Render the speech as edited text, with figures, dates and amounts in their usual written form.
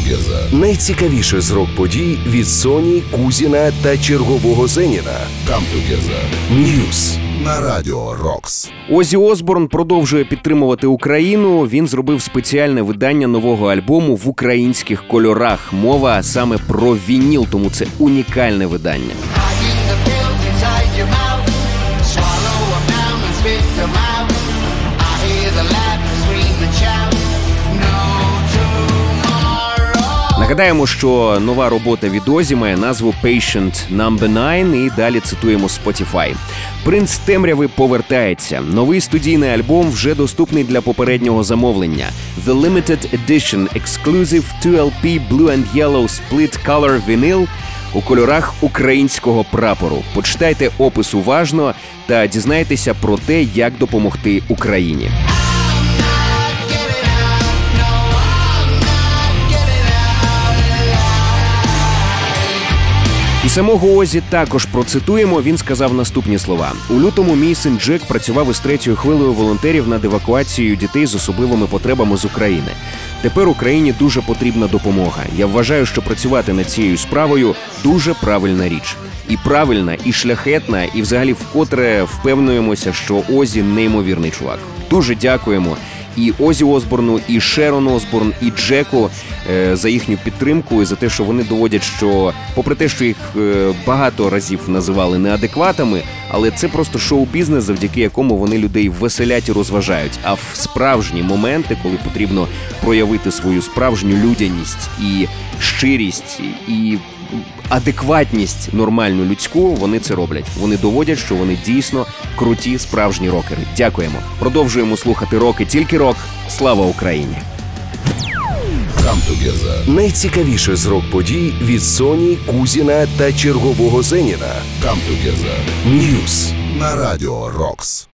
Together. Найцікавіше з рок-подій від Соні, Кузіна та чергового Зеніна. Come Together. Ньюс На Радіо Рокс. Оззі Осборн продовжує підтримувати Україну. Він зробив спеціальне видання нового альбому в українських кольорах. Мова саме про вініл, тому це унікальне видання. Нагадаємо, що нова робота від Оззі має назву «Patient No. 9» і далі цитуємо Spotify. «Принц темряви повертається. Новий студійний альбом вже доступний для попереднього замовлення. The Limited Edition Exclusive 2LP Blue and Yellow Split Color Vinyl у кольорах українського прапору. Почитайте опис уважно та дізнайтеся про те, як допомогти Україні». І самого Оззі також процитуємо, він сказав наступні слова. «У лютому мій син Джек працював із 3-ю хвилею волонтерів над евакуацією дітей з особливими потребами з України. Тепер Україні дуже потрібна допомога. Я вважаю, що працювати над цією справою дуже правильна річ. І правильна, і шляхетна, і взагалі вкотре впевнуємося, що Оззі неймовірний чувак. Дуже дякуємо і Оззі Осборну, і Шерон Осборн, і Джеку за їхню підтримку і за те, що вони доводять, що попри те, що їх багато разів називали неадекватами, але це просто шоу-бізнес, завдяки якому вони людей веселять і розважають. А в справжні моменти, коли потрібно проявити свою справжню людяність і щирість, і адекватність нормальну людську, вони це роблять. Вони доводять, що вони дійсно круті, справжні рокери. Дякуємо. Продовжуємо слухати роки, тільки рок. Слава Україні! Come Together. Найцікавіше з рок-подій від Соні, Кузіна та чергового Зеніна. Come Together. Ньюс На Радіо Рокс.